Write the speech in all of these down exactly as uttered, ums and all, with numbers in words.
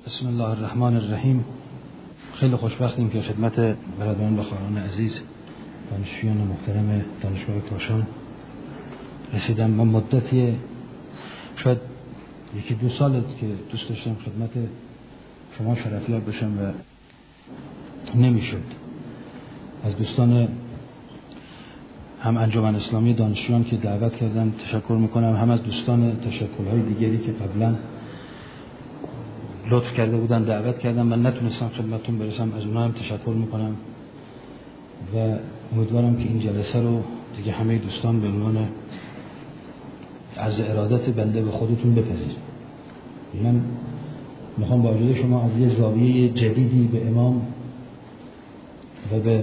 بسم الله الرحمن الرحیم. خیلی خوشبختیم که خدمت برادران و خواهران عزیز دانشجویان محترم دانشگاه کاشان رسیدم. من مدتی شاید یکی دو سال که دوست داشتم خدمت شما شرفیاب بشم و نمیشد. از دوستان هم انجمن اسلامی دانشجویان که دعوت کردن تشکر میکنم، هم از دوستان تشکل‌های دیگری که قبلا لطف کرده بودن دعوت کردم من نتونستم خدمتتون برسم، از اونها هم تشکر میکنم و امیدوارم که این جلسه رو دیگه همه دوستان به عنوان عرض ارادت بنده به خودتون بپذیرید. من میخوام با وجود شما از یه زاویه جدیدی به امام و به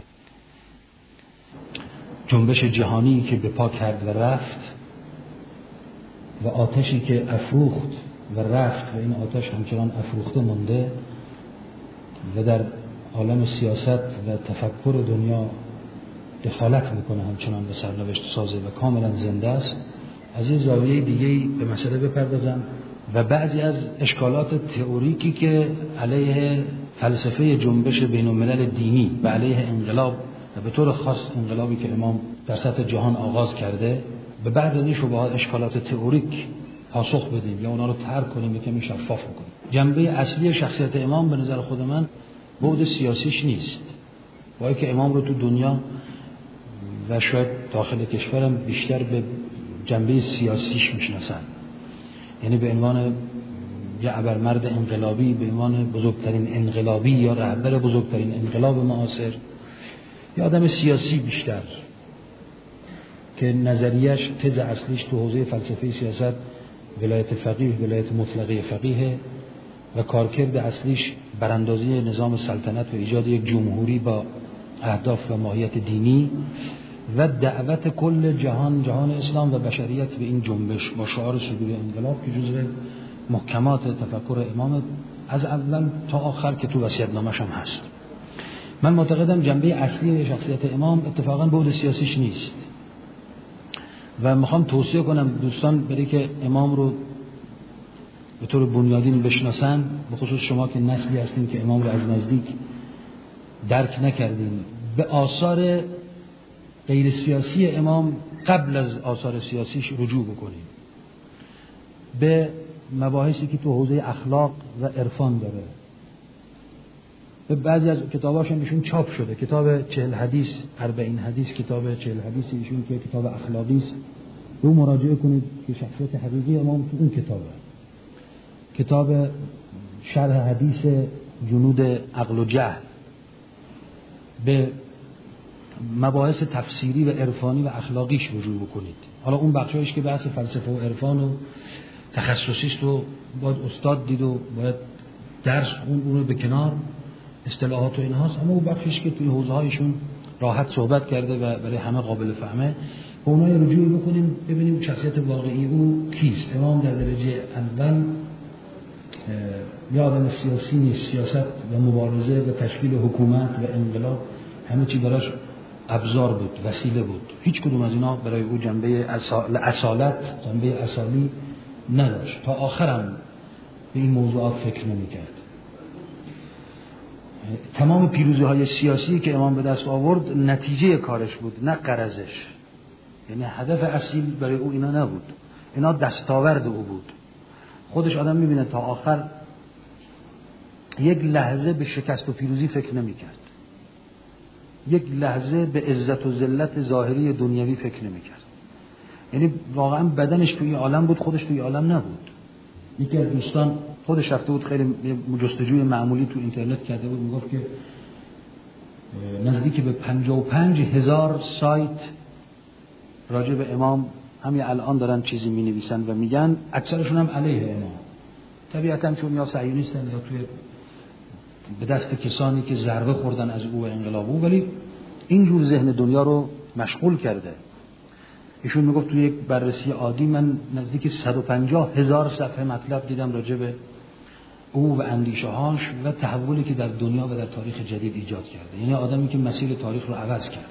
جنبش جهانی که به پا کرد و رفت و آتشی که افروخت و رفت و این آتش همچنان افروخته مونده و در عالم سیاست و تفکر دنیا دخالت میکنه همچنان به سرنوشت سازه و کاملا زنده است، از این زاویه دیگه‌ای به مسئله بپردازم و بعضی از اشکالات تئوریکی که علیه فلسفه جنبش بین الملل دینی و علیه انقلاب و به طور خاص انقلابی که امام در سطح جهان آغاز کرده، به بعض از این شبهات اشکالات تئوریک پاسخ بدیم یا اونا رو ترک کنیم، یکمی شفاف کنیم. جنبه اصلی شخصیت امام به نظر خود من بعد سیاسیش نیست، با اینکه امام رو تو دنیا و شاید داخل کشورم بیشتر به جنبه سیاسیش میشناسن، یعنی به عنوان یه ابرمرد انقلابی، به عنوان بزرگترین انقلابی یا رهبر بزرگترین انقلاب معاصر، یا آدم سیاسی بیشتر که نظریش تز اصلیش تو حوزه فلسفه سیاست ولایت فقیه، ولایت مطلقه فقیه و کارکرد اصلیش براندازی نظام سلطنت و ایجاد یک جمهوری با اهداف و ماهیت دینی و دعوت کل جهان جهان اسلام و بشریت به این جنبش با شعار صدور انقلاب که جزء محکمات تفکر امام از اول تا آخر که تو وصیت‌نامه‌ش هم هست. من معتقدم جنبه اصلی شخصیت امام اتفاقا بعد سیاسیش نیست و میخوام توصیه کنم دوستان برای که امام رو به طور بنیادین بشناسن، به خصوص شما که نسلی هستین که امام رو از نزدیک درک نکردین، به آثار غیر سیاسی امام قبل از آثار سیاسیش رجوع بکنین، به مباحثی که تو حوزه اخلاق و عرفان داره. به بعضی از کتاباش هم ایشون چاپ شده، کتاب چهل حدیث، اربعین حدیث، کتاب چهل حدیث ایشون که کتاب اخلاقی است، رو مراجعه کنید که شخصیت حقیقی امام تو اون کتابه. کتاب شرح حدیث جنود عقل و جهل، به مباحث تفسیری و عرفانی و اخلاقیش رجوع بکنید. حالا اون بخشایش که بحث فلسفه و عرفان و تخصصی است و باید استاد دید و باید درس خون، اون رو به کنار، اصطلاحات و اینهاست، اما اون بخشش که توی حوزه‌هایشون راحت صحبت کرده و برای همه قابل فهمه، به اونها رجوع بکنیم ببینیم شخصیت واقعی او کیست. امام در درجه اول یا آدم سیاسی نیست، سیاست و مبارزه و تشکیل حکومت و انقلاب همه چی براش ابزار بود، وسیله بود. هیچ کدوم از اینا برای او جنبه اصالت، جنبه اصالی نداشت. تا آخرم به این موضوعات فکر نمی‌کرد. تمام پیروزی های سیاسی که امام به دست آورد نتیجه کارش بود، نه غرضش. یعنی هدف اصیل برای او اینا نبود، اینا دستاورد او بود. خودش آدم میبینه تا آخر یک لحظه به شکست و پیروزی فکر نمیکرد، یک لحظه به عزت و ذلت ظاهری دنیوی فکر نمیکرد. یعنی واقعا بدنش توی عالم بود، خودش توی عالم نبود. یکی از دوستان خودش رفته بود خیلی جستجوی معمولی تو اینترنت کرده بود، میگفت که نزدیک به پنجاه و پنج هزار سایت راجع به امام همین الان دارن چیزی می نویسن و میگن، اکثرشون هم علیه امام. طبیعتاً چون یا صهیونیستن یا توی به دست کسانی که ضربه خوردن از او و انقلاب او، ولی اینجور ذهن دنیا رو مشغول کرده. ایشون میگفت توی یک بررسی عادی من نزدیک صد و پنجاه هزار صفحه مطلب دیدم راجع به او و اندیشه‌هاش و تحولی که در دنیا و در تاریخ جدید ایجاد کرده. یعنی آدمی که مسیر تاریخ رو عوض کرد.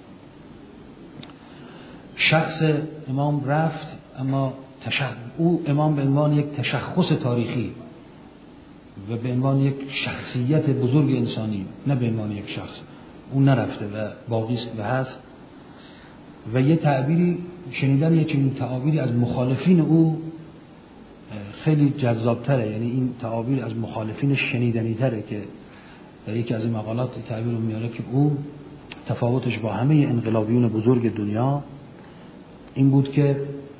شخص امام رفت، اما تشخ... او امام به عنوان یک تشخص تاریخی و به عنوان یک شخصیت بزرگ انسانی، نه به عنوان یک شخص. اون نرفته و باقی است و هست. و یه تعبیری شنیدن یه چنین تعابیری از مخالفین او خیلی جذابتره، یعنی این تعابیر از مخالفین شنیدنی تره که در یکی از این مقالات تعبیر رو میاره که او تفاوتش با همه انقلابیون بزرگ دنیا این بود که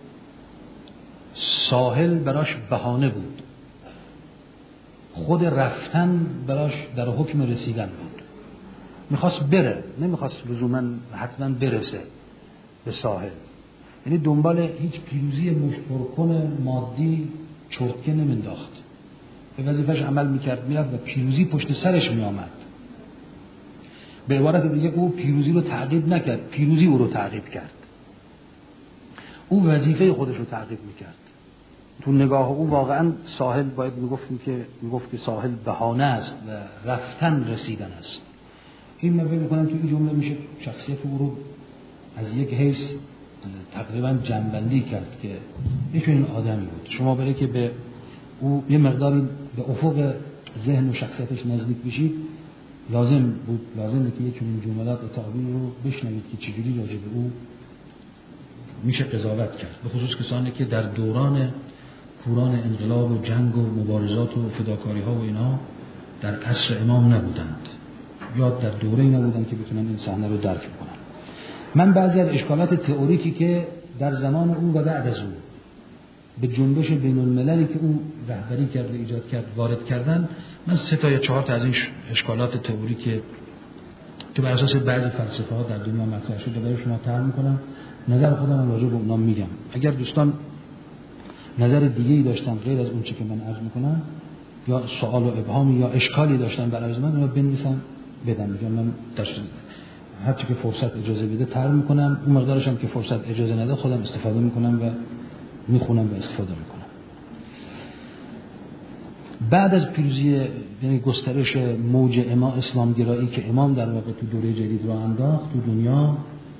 ساحل براش بهانه بود، خود رفتن براش در حکم رسیدن بود. میخواست بره، نمیخواست لزوما حتما برسه به ساحل، یعنی دنبال هیچ پیروزی مشترکن مادی چرتکه نمینداخت، به وظیفه‌اش عمل میکرد، میرفت و پیروزی پشت سرش میآمد. به عبارت دیگه او پیروزی رو تعقیب نکرد، پیروزی او رو تعقیب کرد. او وظیفه خودش رو تعقیب میکرد. تو نگاه او واقعا ساحل باید میگفتیم که میگفت که ساحل بهانه است و رفتن رسیدن است. این من فکر می‌کنم تو این جمله میشه شخصیت او رو از یک حیث تقریبا جنبندی کرد که یک این آدمی بود. شما برای که به او یه مقداری به افق ذهن و شخصیتش نزدیک بشید، لازم بود لازمه که یک این جملات و تعابیر رو بشنوید که چجوری راجع به او میشه قضاوت کرد، به خصوص کسانی که در دوران کوران انقلاب و جنگ و مبارزات و فداکاری ها و اینا در عصر امام نبودند یا در دوره نبودند که بتونن این صحنه رو درک کنن. من بعضی از اشکالات تئوریکی که در زمان او و بعد از او به جنبش بین المللی که او رهبری کرد و ایجاد کرد وارد کردن، من سه تا یا چهار تا از این اشکالات تئوریکی که بر اساس بعضی فلسفه ها در دنیا مطرح شده برای شما طرح میکنم، نظر خودم راجع به اونها میگم. اگر دوستان نظر دیگه‌ای داشتن غیر از اون چیزی که من عرض میکنم یا سوال و ابهامی یا اشکالی داشتن برای من، اونها بنویسن بدم، میگم من داشتم هر چی که فرصت اجازه بده طرح میکنم، اون مقدارش هم که فرصت اجازه نده خودم استفاده میکنم و میخونم و استفاده میکنم. بعد از پیروزی یعنی گسترش موج امام اسلامگرایی که امام در واقع تو دوره جدید را انداخت تو دنیا،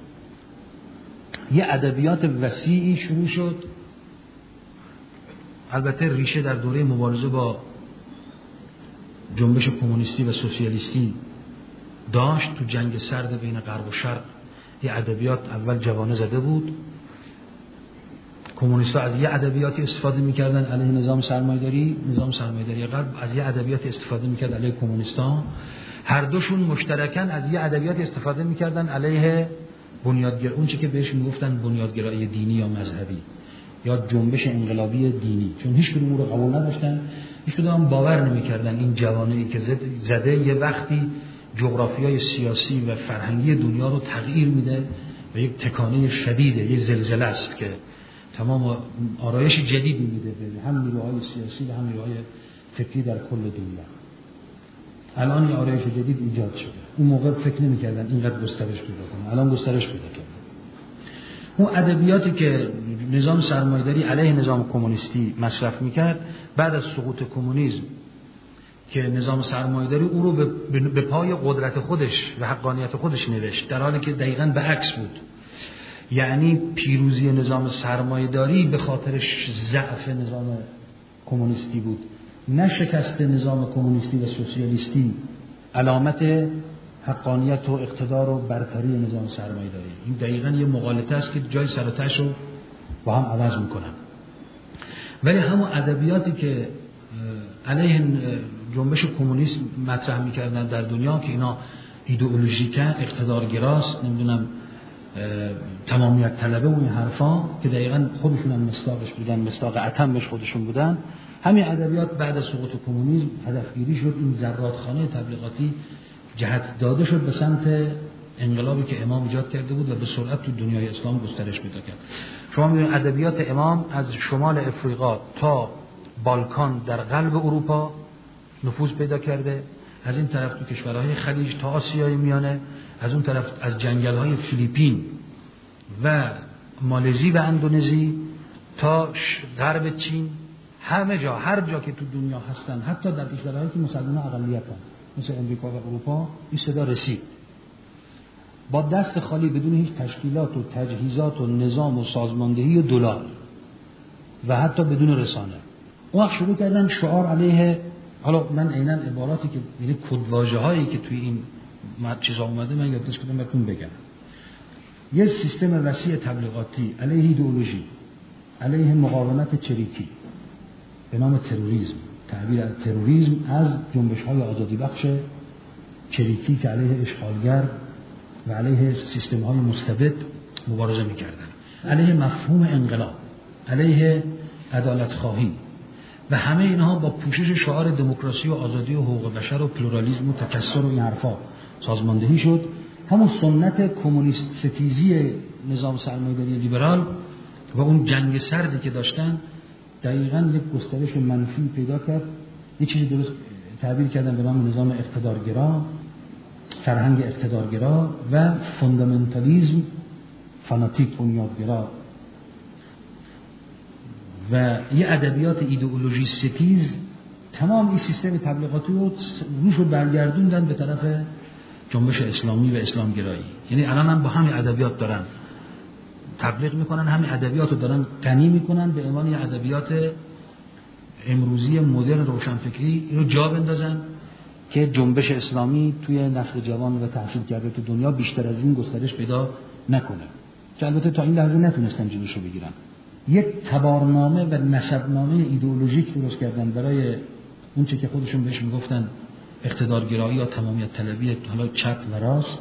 یه ادبیات وسیعی شروع شد. البته ریشه در دوره مبارزه با جنبش کمونیستی و سوسیالیستی داشت. تو جنگ سرد بین غرب و شرق یه ادبیات اول جوانه زده بود. کمونیست‌ها از یه ادبیاتی استفاده می‌کردن علیه نظام سرمایه‌داری، نظام سرمایه‌داری غرب از یه ادبیاتی استفاده می‌کرد علیه کمونیست‌ها. هر دوشون مشترکاً از یه ادبیاتی استفاده می‌کردن علیه بنیادگرا، اون چیزی که بهش میگفتن بنیادگرایی دینی یا مذهبی یا جنبش انقلابی دینی، چون هیچ کدوم رو قبول نداشتن، هیچ کدوم باور نمی‌کردن این جوانه‌ای که زده یه وقتی جغرافیای سیاسی و فرهنگی دنیا رو تغییر میده و یک تکانه شدیده، یک زلزله است که تمام آرایش جدید میده به هم نیروهای سیاسی و هم نیروهای فکری در کل دنیا. الان یه آرایش جدید ایجاد شده. اون موقع فکر نمی‌کردن اینقدر گسترش پیدا کنه، الان گسترش پیدا کرده. اون ادبیاتی که نظام سرمایه‌داری علیه نظام کمونیستی مصرف می‌کرد، بعد از سقوط کمونیسم که نظام سرمایه‌داری او رو به, به پای قدرت خودش و حقانیت خودش نوشت، در حالی که دقیقاً برعکس بود. یعنی پیروزی نظام سرمایه‌داری به خاطر ضعف نظام کمونیستی بود، نه شکست نظام کمونیستی و سوسیالیستی علامت حقانیت و اقتدار و برتری نظام سرمایه‌داری. این دقیقاً یه مغالطه است که جای سر و تهش رو با هم عوض می‌کنن. ولی همون ادبیاتی که علیه جنبش کمونیسم مطرح می‌کردن در دنیا که اینا ایدئولوژیکه، اقتدارگراست، نمیدونم تمامیت طلبه و این حرفا که دقیقاً خودشون هم مصداقش بودن، مصداق اتمش خودشون بودن، همین ادبیات بعد از سقوط کمونیسم هدفگیری شد. این زرادخانه تبلیغاتی جهت داده شد به سمت انقلابی که امام ایجاد کرده بود و به سرعت تو دنیای اسلام گسترش پیدا کرد. شما می‌بینید ادبیات امام از شمال افریقا تا بالکان در قلب اروپا نفوذ پیدا کرده، از این طرف تو کشورهای خلیج تا آسیای میانه، از اون طرف از جنگل‌های فیلیپین و مالزی و اندونزی تا غرب چین، همه جا، هر جا که تو دنیا هستن، حتی در کشورهایی که مسلمان‌ها اقلیتن مثل امریکا و اروپا، این صدا رسید. با دست خالی بدون هیچ تشکیلات و تجهیزات و نظام و سازماندهی و دلار و حتی بدون رسانه، اون وقت شروع کردن شعار علیه حالا من عیناً عباراتی که یعنی کدواژه‌هایی که توی این چیزا اومده من یادداشت کردم براتون بگم. یه سیستم وسیع تبلیغاتی علیه ایدئولوژی، علیه مقاومت چریکی به نام تروریسم. تعبیر از تروریسم از جنبش‌های آزادی بخش چریکی که علیه اشغالگر و علیه سیستم‌های مستبد مبارزه می‌کردند، علیه مفهوم انقلاب، علیه عدالت خواهی و همه اینها با پوشش شعار دموکراسی و آزادی و حقوق بشر و پلورالیسم و تکثر و این حرفا سازماندهی شد. همون سنت کمونیست ستیزی نظام سرمایه‌داری لیبرال و اون جنگ سردی که داشتن دقیقاً یک گسترش منفی پیدا کرد. یه چیزی درست تعبیر کردن به نام نظام اقتدارگرا، فرهنگ اقتدارگرا و فوندامنتالیسم، فاناتیک بنیادگرا و یه ادبیات ایدئولوژی ستیز. تمام این سیستم تبلیغاتی رو روش رو برگردوندن به طرف جنبش اسلامی و اسلامگرایی. یعنی الان هم با همین ادبیات دارن تبلیغ میکنن، همین ادبیات رو دارن غنی میکنن به عنوان یه ادبیات امروزی مدرن روشنفکری رو جا بندازن که جنبش اسلامی توی نسل جوان و تحصیل کرده تو دنیا بیشتر از این گسترش پیدا نکنه، که البته تا این لحظه نتونستن جلوش رو بگیرن. یک تبارنامه و نسبنامه ایدئولوژیک درست کردن برای اون چه که خودشون بهش میگفتن اقتدارگرایی یا تمامیت طلبی، حالا چپ و راست،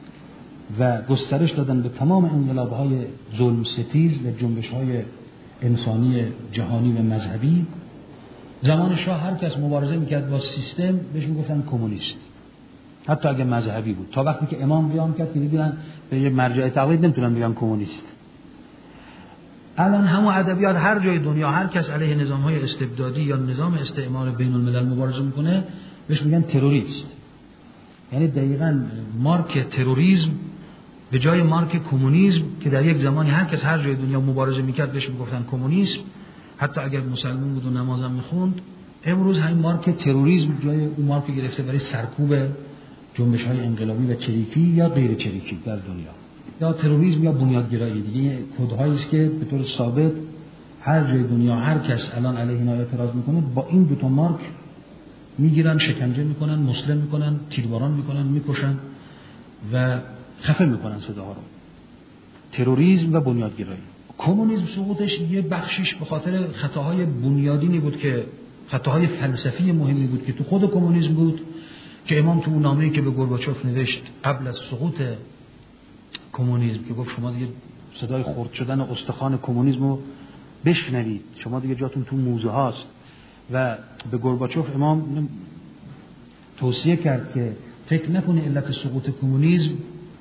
و گسترش دادن به تمام انقلاب‌های ظلم ستیز و جنبش‌های انسانی جهانی و مذهبی. زمان شاه هر کس مبارزه میکرد با سیستم بهش میگفتن کمونیست، حتی اگه مذهبی بود، تا وقتی که امام قیام کرد که دیدن به یه مرجع تقلید نمیتونن بگن کمونیست. الان همون ادبیات هر جای دنیا هر کس علیه نظام‌های استبدادی یا نظام استعمار بین الملل مبارزه میکنه بهش میگن تروریست. یعنی دقیقاً مارک تروریسم به جای مارک کمونیسم که در یک زمانی هر کس هر جای دنیا مبارزه میکرد بهش میگفتن کمونیسم، حتی اگر مسلمان بود و نمازم میخوند، امروز همین مارک تروریسم جای اون مارک گرفته برای سرکوب جنبش‌های انقلابی و چریکی یا غیر چریکی در دنیا، یا تروریسم یا بنیادگرایی. دیگه کدهایی است که به طور ثابت هر جای دنیا هر کس الان علیه اینا اعتراض میکنه با این دو تا مارک میگیرن، شکنجه میکنن، مسلم میکنن، تیرباران میکنن، میکشن و خفه میکنن صداها رو. تروریسم و بنیادگرایی. کمونیسم سقوطش یه بخشش به خاطر خطاهای بنیادینی بود که خطاهای فلسفی مهمی بود که تو خود کمونیسم بود، که امام تو اون نامه‌ای که به گورباچوف نوشت قبل از سقوط کمونیسم که گفت شما دیگه صدای خرد شدن استخوان کمونیسم رو بشنوید، شما دیگه جاتون تو موزه هاست، و به گورباچوف امام توصیه کرد که فکر نکنه علت سقوط کمونیسم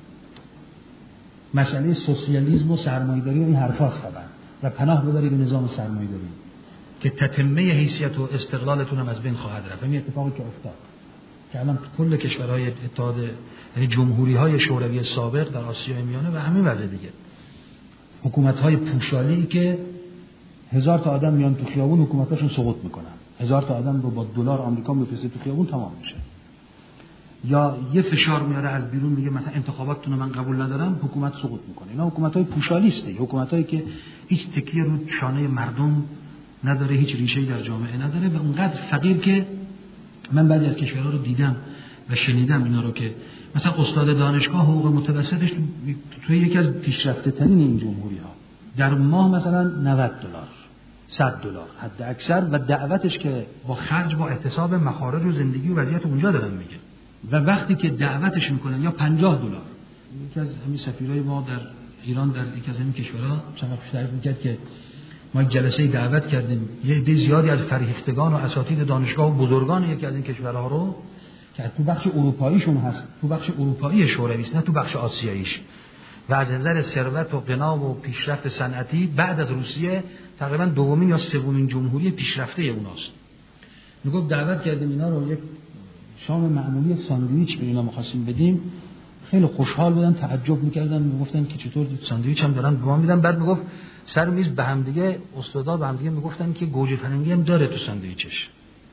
مسئله سوسیالیسم و سرمایه‌داری و این حرفاست طبعا، و پناه ببرید به نظام سرمایه‌داری که تتمه حیثیت و استقلالتون هم از بین خواهد رفت. این اتفاقی که افتاد که الان کل کشورهای اتحاد، یعنی جمهوری‌های شوروی سابق در آسیای میانه و همین وضع دیگه، حکومت‌های پوشالی که هزار تا آدم میان تو خیابون حکومتاشون سقوط میکنن، هزار تا آدم رو با دلار آمریکا میفرسته تو خیابون تمام میشه، یا یه فشار میاره از بیرون میگه مثلا انتخاباتتون من قبول ندارم، حکومت سقوط میکنه. اینا حکومت‌های پوشالی است، حکومت‌هایی که هیچ تکیه رو شانه مردم نداره، هیچ ریشه‌ای در جامعه نداره و اونقدر فقیر که من بعضی از کشورها رو دیدم و شنیدم اینا رو که مثلا استاد دانشگاه حقوق متوسطش توی یکی از پیشرفته ترین این جمهوری‌ها در ماه مثلا نود دلار، صد دلار حد اکثر، و دعوتش که با خرج با احتساب مخارج و زندگی و وضعیت اونجا دارن میگه، و وقتی که دعوتش میکنن یا پنجاه دلار. یکی از همین سفیرای ما در ایران در یکی از همین کشورها چند وقت تعریف میکرد که ما جلسه دعوت کردیم یه عده زیادی از فرهیختگان و اساتید دانشگاه و بزرگان یکی از این کشورها رو که تو بخش اروپاییشون هست، تو بخش اروپایی شوروی است نه تو بخش آسیاییش، و از نظر ثروت و غنا و پیشرفت صنعتی بعد از روسیه تقریبا دومین یا سومین جمهوری پیشرفته اوناست. میگفت دعوت کردیم اینا رو یک شام معمولی ساندویچ به اینا می‌خواستیم بدیم، خیلی خوشحال بودن، تعجب می‌کردن، میگفتن که چطور ساندویچ هم دارن به ما میدن. بعد میگفت سر میز به هم دیگه استادا به هم دیگه میگفتن که گوجه فرنگی هم داره تو ساندویچش.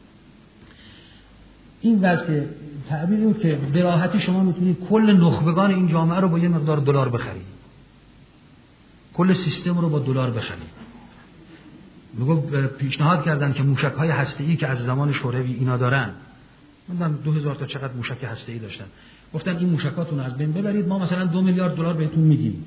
این وقت که تعبیر بود که به راحتی شما میتونید کل نخبگان این جامعه رو با یه مقدار دلار بخرید، کل سیستم رو با دلار بخرید. میگه پیشنهاد کردن که موشک‌های هسته‌ای که از زمان شوروی اینا دارن، میگم دو هزار تا چقدر موشک هسته‌ای داشتن، گفتن این موشکاتون از بین ببرید، ما مثلا دو میلیارد دلار بهتون میدیم.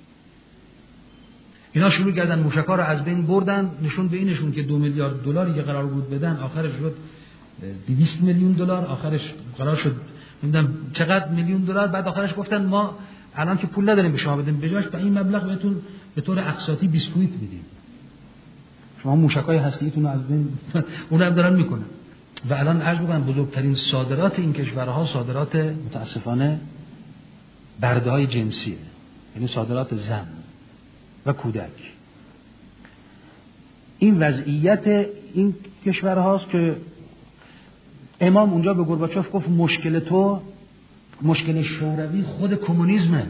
اینا شروع کردن موشک‌ها رو از بین بردن، نشون به اینشون که دو میلیارد دلاری که قرار بود بدن آخرش شد دویست میلیون دلار، آخرش قرار شد نمیدونم چقدر میلیون دلار. بعد آخرش گفتن ما الان که پول نداریم به شما بدیم، بجاش به این مبلغ بهتون به طور اقساطی بیسکویت میدیم، شما موشک‌های هسته‌ایتون رو از بین اون هم دارن میکنن. و الان عرض می‌کنم بزرگترین صادرات این کشورها صادرات متاسفانه برده‌های جنسیه، یعنی صادرات زن و کودک. این وضعیت این کشورهاست که امام اونجا به گورباچوف گفت مشکل تو، مشکل شوروی خود کمونیسمه،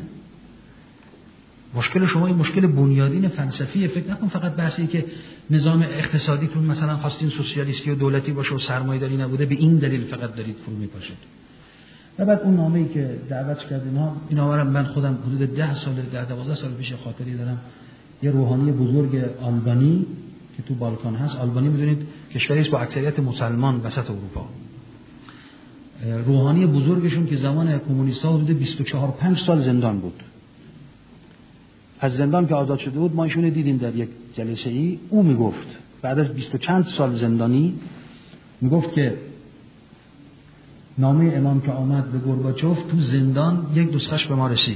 مشکل شما این مشکل بنیادین فلسفیه. فکر نکن فقط بحثی که نظام اقتصادیتون مثلا خواستین سوسیالیستی و دولتی باشه و سرمایه‌داری نبوده به این دلیل فقط دارید فرو میپاشید. و بعد اون نامه‌ای که دعوت کردین ها، اینا رو من خودم حدود ده سال ده دوازده سال پیش خاطری دارم. یه روحانی بزرگ آلبانی که تو بالکان هست، آلبانی میدونید کشوری است با اکثریت مسلمان وسط اروپا، روحانی بزرگشون که زمان کمونیست‌ها حدود بیست و چهار پنج سال زندان بود. از زندان که آزاد شده بود ما ایشون دیدیم در یک جلسه ای، او میگفت بعد از بیست و چند سال زندانی میگفت که نامه امام که آمد به گورباچوف تو زندان یک نسخه‌اش به ما رسید،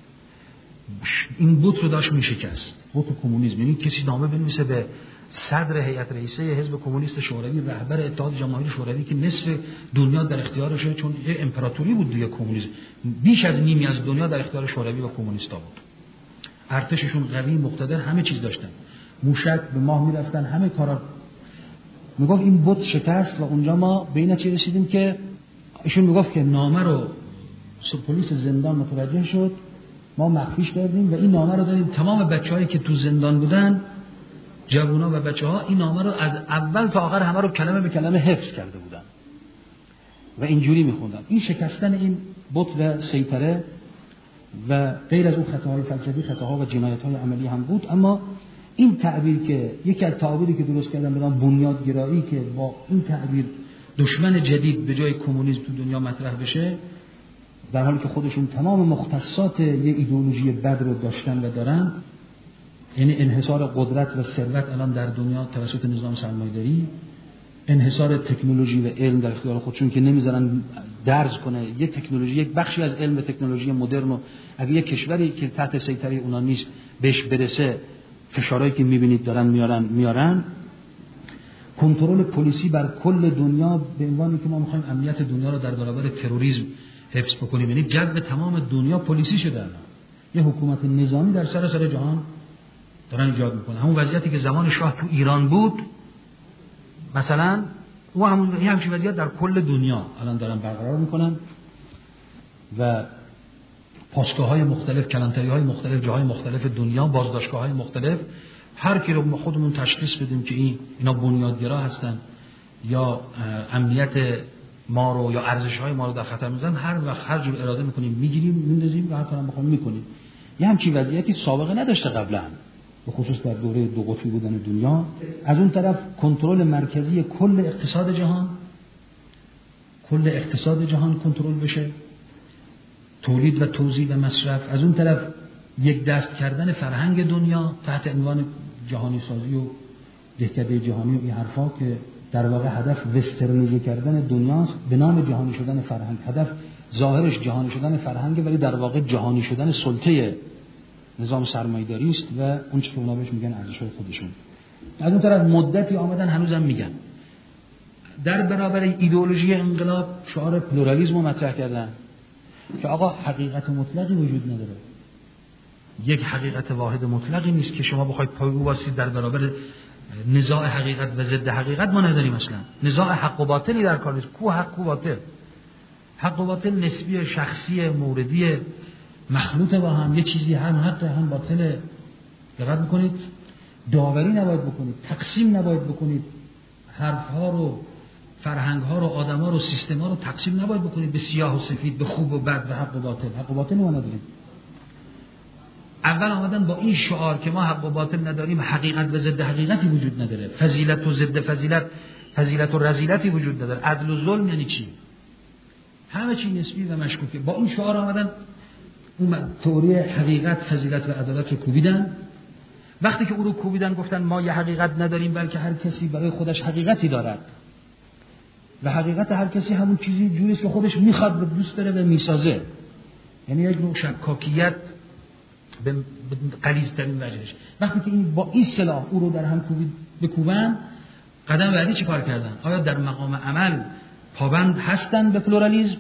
این بوت رو داشت میشکست، بوت کمونیسم. یعنی کسی نامه بنویسه به صدر هیئت رئیسه حزب کمونیست شوروی، رهبر اتحاد جماهیر شوروی که نصف دنیا در اختیارشه، چون یه امپراتوری بود دیگه کمونیسم، بیش از نیمی از دنیا در اختیار شوروی و کمونیستا بود، ارتششون قوی مقتدر، همه چیز داشتن، موشک به ماه میرفتن، همه کارا. میگفت این بت شکست و اونجا ما به این نتیجه رسیدیم که ایشون میگفت که نامه رو پلیس زندان متوجه شد، ما مخفیش کردیم و این نامه رو دادیم تمام بچه‌هایی که تو زندان بودن، جوونا و بچه‌ها، این نامه رو از اول تا آخر همه رو کلمه به کلمه حفظ کرده بودن و اینجوری میخوندن. این شکستن این بت و سیطره و غیر از اون خطاهای فلسفی، خطاها و جنایت‌های عملی هم بود. اما این تعبیر که یکی از تعابیری که درست کردن به نام بنیادگرایی که با این تعبیر دشمن جدید به جای کمونیسم تو دنیا مطرح بشه، در حالی که خودشون تمام مختصات یه ایدئولوژی بد رو داشتن و دارن، یعنی انحصار قدرت و ثروت الان در دنیا توسط نظام سرمایه‌داری، انحصار تکنولوژی و علم در اختیار خودشون که نمیذارن درز کنه یه تکنولوژی، یک بخشی از علم و تکنولوژی مدرن، اگه یک کشوری که تحت سیطره اونا نیست بهش برسه، فشارهایی که میبینید دارن میارن میارن کنترل پلیسی بر کل دنیا به عنوانی که ما میخوایم امنیت دنیا رو در برابر تروریسم حفظ بکنیم. یعنی جو تمام دنیا پلیسی شده الان، یه حکومت نظامی در سراسر جهان دارن ایجاد میکنه. همون وضعیتی که زمان شاه تو ایران بود مثلا، و همون همچین وضعیت در کل دنیا الان دارن برقرار میکنن و پاسگاه‌های مختلف، کلانتری‌های مختلف، جاهای مختلف دنیا، بازداشتگاه‌های مختلف، هر کی رو خودمون تشخیص بدیم که این اینا بنیادگرا هستن یا امنیت ما رو یا ارزش‌های ما رو در خطر می‌ذارن، هر وقت هر جور اراده می‌کنیم می‌گیریم، می‌ندازیم و هر کاری بخوایم می‌کنیم. یه همچین وضعیتی سابقه نداشته قبلا، به خصوص در دوره دو قطبی بودن دنیا. از اون طرف کنترل مرکزی کل اقتصاد جهان، کل اقتصاد جهان کنترل بشه، تولید و توزیع و مصرف. از اون طرف یک دست کردن فرهنگ دنیا تحت عنوان جهانی سازی و دهکده جهانی و این حرفا که در واقع هدف وسترنیزه کردن دنیاست به نام جهانی شدن فرهنگ. هدف ظاهرش جهانی شدن فرهنگ ولی در واقع جهانی شدن سلطه نظام سرمایه‌داری است و اون چه که اونا بهش میگن ارزش‌های خودشون. از اون طرف مدتی آمدن هنوزم میگن در برابر ایدئولوژی انقلاب شعار پلورالیسم رو مطرح کردن که آقا حقیقت مطلقی وجود نداره، یک حقیقت واحد مطلقی نیست که شما بخواید پایگو واسید در برابر نزاع حقیقت و ضد حقیقت. ما نداریم اصلا نزاع حق و باطلی در کار نیست. کو حق کو باطل؟ حق و باطل نسبی، شخصی، موردی، مخلوط با هم، یه چیزی هم حق هم باطل. دقت میکنید، داوری نباید بکنید، تقسیم نباید بکنید، حرفها رو، فرهنگها رو، آدمها رو، سیستمها رو تقسیم نباید بکنید به سیاه و سفید، به خوب و بد، به حق و باطل. حق و باطل ما نداریم. اول آمدن با این شعار که ما حق و باطل نداریم، حقیقت و ضد حقیقتی وجود نداره، فضیلت و ضد فضیلت، فضیلت و رذیلتی وجود نداره، عدل و ظلم یعنی چی؟ همه چی نسبی و مشکوکه. با این شعار آمدن اون تئوری حقیقت، فضیلت و عدالت رو کوبیدن. وقتی که او رو کوبیدن گفتن ما یه حقیقت نداریم، بلکه هر کسی برای خودش حقیقتی دارد و حقیقت هر کسی همون چیزی جوری است که خودش میخواد و دوست داره و میسازه. یعنی یک نوع شکاکیت به غلیظ‌ترین وجهش. وقتی که این با این سلاح او رو در هم کوبید بکوبن، قدم بعدی چی کار کردن؟ آیا در مقام عمل پابند هستن به پلورالیسم؟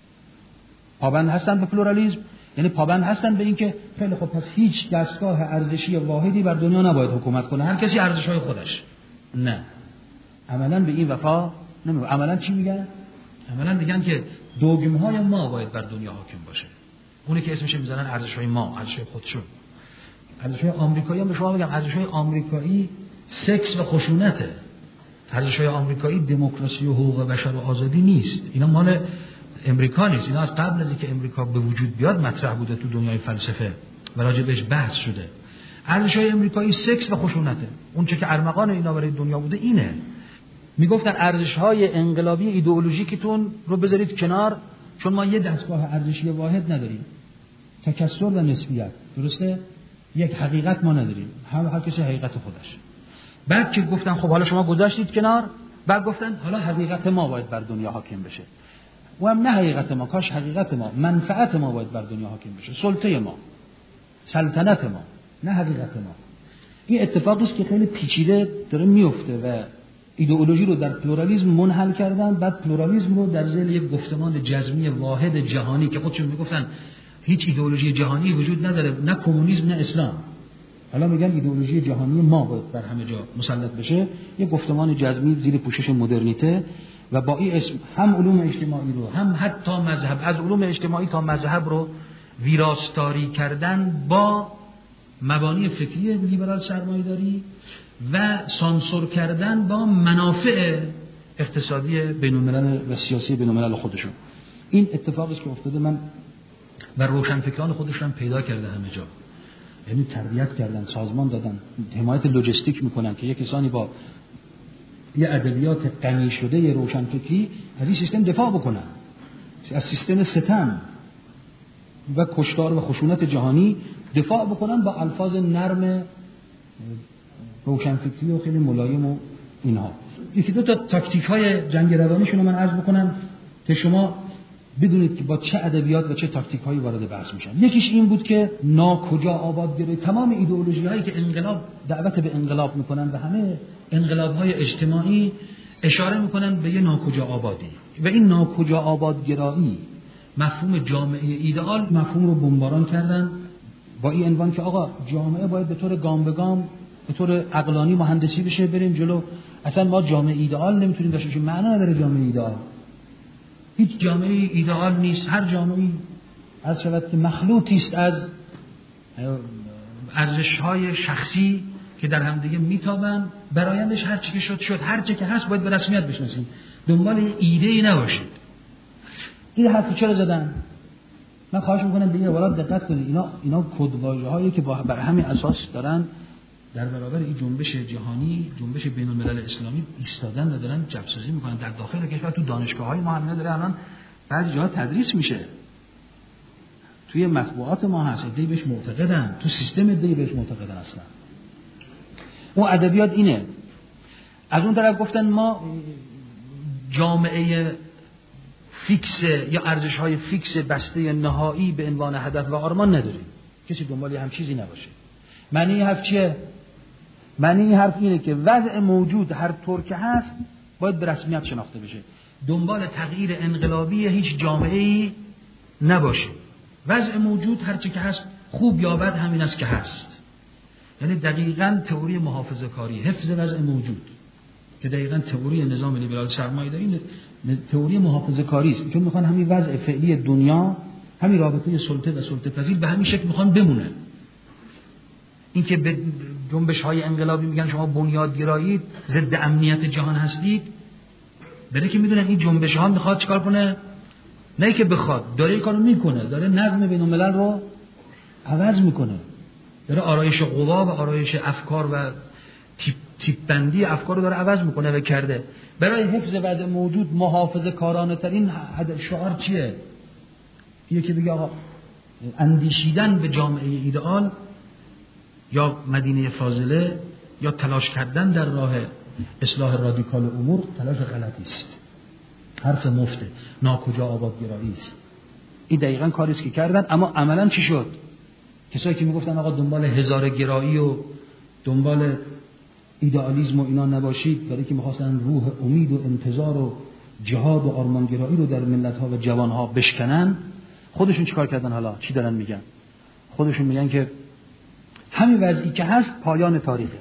پابند هستن به پلورالیسم؟ یعنی پابند هستن به این که خیلی خب پس هیچ دستگاه ارزشی واحدی بر دنیا نباید حکومت کنه، هر کسی ارزش‌های خودش. نه، عملاً به این وفا نمیگن. عملاً چی میگن؟ عملاً میگن که دوگم‌های ما باید بر دنیا حاکم باشه. اونی که اسمش میذارن ارزش‌های ما، ارزش‌های خودشون. ارزش‌های آمریکایی هم به شما میگم، ارزش‌های آمریکایی سکس و خشونته. ارزش‌های آمریکایی دموکراسی و حقوق بشر و آزادی نیست. اینا مال امریکا نیست. اینا از قبل از اینکه امریکا به وجود بیاد مطرح بوده تو دنیای فلسفه و راجع بهش بحث شده. ارزش‌های امریکایی سکس و خشونته. اون چه که ارمغان اینا برای دنیا بوده اینه. میگفتن ارزش‌های انقلابی ایدئولوژیکتون رو بذارید کنار، چون ما یه دستگاه ارزشی واحد نداریم. تکثر و نسبیت. درسته؟ یک حقیقت ما نداریم. هر هر کسی حقیقت خودش. بعد که گفتن خب حالا شما گذاشتید کنار، بعد گفتن حالا حقیقت ما باید بر دنیا حاکم بشه. و هم نه حقیقت ما، کاش حقیقت ما، منفعت ما باید بر دنیا حاکم بشه، سلطه ما، سلطنت ما، نه حقیقت ما. این اتفاقی است که خیلی پیچیده داره میفته و ایدئولوژی رو در پلورالیسم منحل کردن، بعد پلورالیسم رو در ذیل یک گفتمان جزمی واحد جهانی که خودشون میگفتن هیچ ایدئولوژی جهانی وجود نداره، نه کمونیسم نه اسلام، حالا میگن ایدئولوژی جهانی ما باید بر همه جا مسلط بشه، یک گفتمان جزمی زیر پوشش مدرنیته و با این اسم هم علوم اجتماعی رو، هم حتی مذهب، از علوم اجتماعی تا مذهب رو ویراستاری کردن با مبانی فکری لیبرال سرمایه‌داری و سانسور کردن با منافع اقتصادی بین‌الملل و سیاسی بین‌الملل خودشون. این اتفاقی است که افتاده. من و روشنفکران خودشون پیدا کرده همه جا، یعنی تربیت کردن، سازمان دادن، حمایت لوجستیک میکنن که یک کسانی با یه ادبیات غنی شده یه روشنفکری از این سیستم دفاع بکنن، از سیستم ستم و کشتار و خشونت جهانی دفاع بکنن با الفاظ نرم روشنفکری و خیلی ملایم و اینها. یکی دو تا تاکتیک های جنگ روانیشون رو من عرض بکنم که شما بدونید که با چه ادبیات و چه تاکتیک هایی وارد بحث میشن. یکیش این بود که ناکجا آبادگری، تمام ایدئولوژی هایی که انقلاب دعوت به انقلاب میکنن و همه انقلاب های اجتماعی اشاره میکنن به یه ناکجا آبادی و این ناکجا آبادگرایی، مفهوم جامعه ایدئال، مفهوم رو بمباران کردن با این عنوان که آقا جامعه باید به طور گام به گام، به طور عقلانی مهندسی بشه، بریم جلو. اصلا ما جامعه ایدئال نمیتونیم داشته باشیم، معنا نداره جامعه ایدئال. هیچ جامعه ایدئال نیست. هر جامعه از شود که مخلوطی است از ارزش‌های شخصی که در هم دیگه میتابن. برایندش هر چی که شد شد، هر چی که هست باید به رسمیت بشناسیم، دنبال ایده‌ای نباشید. این حرفو چرا زدن؟ من خواهش میکنم به این عبارات دقت کنید. اینا اینا کدواژه‌هایی که بر همین اساس دارن در برابر این جنبش جهانی، جنبش بین‌الملل اسلامی ایستادن و دارن جبهه‌سازی میکنن. در داخل کشور تو دانشگاه‌های ما هم داره الان بعضی جاها تدریس میشه، توی مطبوعات ما هست، ایده بهش معتقدن، تو سیستم ایده بهش معتقدن. اصلا اون ادبیات اینه. از اون طرف گفتن ما جامعه فیکس یا ارزش‌های فیکس بسته نهایی به عنوان هدف و آرمان نداریم، کسی دنبال هم چیزی نباشه. معنی این حرف چیه؟ معنی این حرف اینه که وضع موجود هر طور که هست باید به رسمیت شناخته بشه، دنبال تغییر انقلابی هیچ جامعه‌ای نباشه. وضع موجود هر چی که هست، خوب یا بد همین است که هست. یعنی دقیقاً تئوری محافظه‌کاری، حفظ وضع موجود که دقیقاً تئوری نظام لیبرال سرمایه‌داری، تئوری محافظه‌کاری است که میخوان همین وضع فعلی دنیا، همین رابطه سلطه و سلطه پذیر به همین شکل میخوان بمونه. این که به جنبش‌های انقلابی میگن شما بنیادگرایید، ضد امنیت جهان هستید، بره که میدونن این جنبش‌ها میخواد چیکار کنه؟ نه که بخواد، داره این کارو میکنه، داره نظم بین‌الملل رو عوض میکنه. داره آرایش قوا و آرایش افکار و تیپ, تیپ بندی افکار رو داره عوض میکنه و کرده. برای حفظ وضع موجود محافظه کارانه ترین شعار چیه؟ یکی بگه آقا اندیشیدن به جامعه ایدئال یا مدینه فاضله یا تلاش کردن در راه اصلاح رادیکال امور تلاش غلطی است، حرف مفته، ناکجا آبادگرایی است. این دقیقاً کاری است که کردن. اما عملاً چی شد؟ کسایی که میگفتن آقا دنبال هزار گرایی و دنبال ایدئالیسم و اینا نباشید، برای که میخواستن روح امید و انتظار و جهاد و آرمانگرایی رو در ملت‌ها و جوان‌ها بشکنن، خودشون چیکار کردن؟ حالا چی دارن میگن؟ خودشون میگن که همین وضعی که هست پایان تاریخه،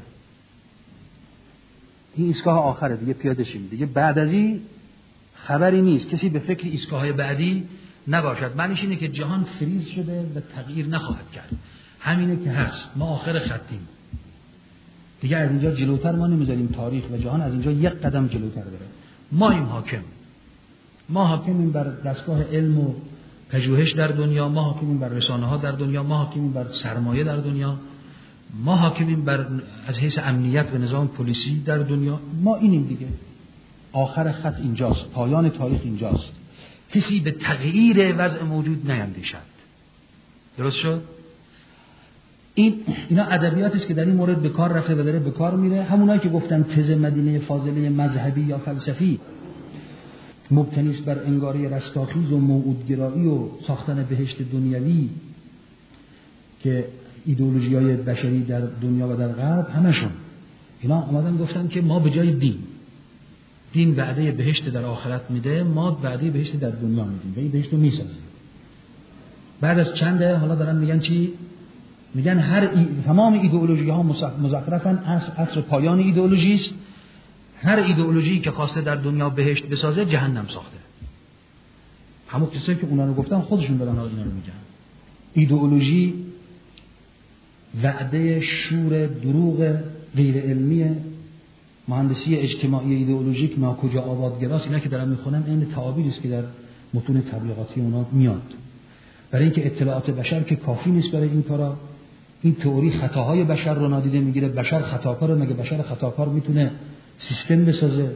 این ایستگاه آخره دیگه، پیاده شیم دیگه، بعد از این خبری نیست، کسی به فکر ایستگاه‌های بعدی نباشد. معنیش اینه که جهان فریز شده و تغییر نخواهد کرد، همینه که هست، ما آخر خطیم دیگه، از اینجا جلوتر ما نمیذاریم تاریخ و جهان از اینجا یک قدم جلوتر بره. ما این حاکم، ما حاکمیم بر دستگاه علم و پژوهش در دنیا، ما حاکمیم بر رسانه ها در دنیا، ما حاکمیم بر سرمایه در دنیا، ما حاکمیم بر از حیث امنیت و نظام پلیسی در دنیا، ما اینیم دیگه. آخر خط اینجاست، پایان تاریخ اینجاست. کسی به تغییر وضع موجود نیندیشد. درست شد؟ این اینا ادبیاتی است که در این مورد به کار رفته و داره به کار میره. همونایی که گفتن تز مدینه فاضله مذهبی یا فلسفی مبتنی است بر انگاره رستاخیز و موعودگرایی و ساختن بهشت دنیوی که ایدئولوژی‌های بشری در دنیا و در غرب، همشون اینا اومدن گفتن که ما به جای دین دین وعده بهشت در آخرت میده، ما وعده بهشت در دنیا میدیم و این بهشت رو میسازیم. بعد از چنده حالا دارن میگن چی؟ میگن هر ای... تمام ایدئولوژی ها مزخرفن، عصر عصر پایان ایدئولوژی است. هر ایدئولوژی که خواسته در دنیا بهشت بسازه جهنم ساخته. همون کسایی که اونا رو گفتن خودشون دارن اینا رو میگن. ایدئولوژی وعده شور دروغ غیر علمی مهندسی اجتماعی ایدئولوژیک ناکجا آبادگراست. اینا که دارم میخونم این تعابیری است که در متون تبلیغاتی اونا میاد. برای اینکه اطلاعات بشر که کافی نیست برای این کارا، این تئوری خطاهای بشر رو نادیده میگیره. بشر خطاکاره، مگه بشر خطاکار میتونه سیستم بسازه؟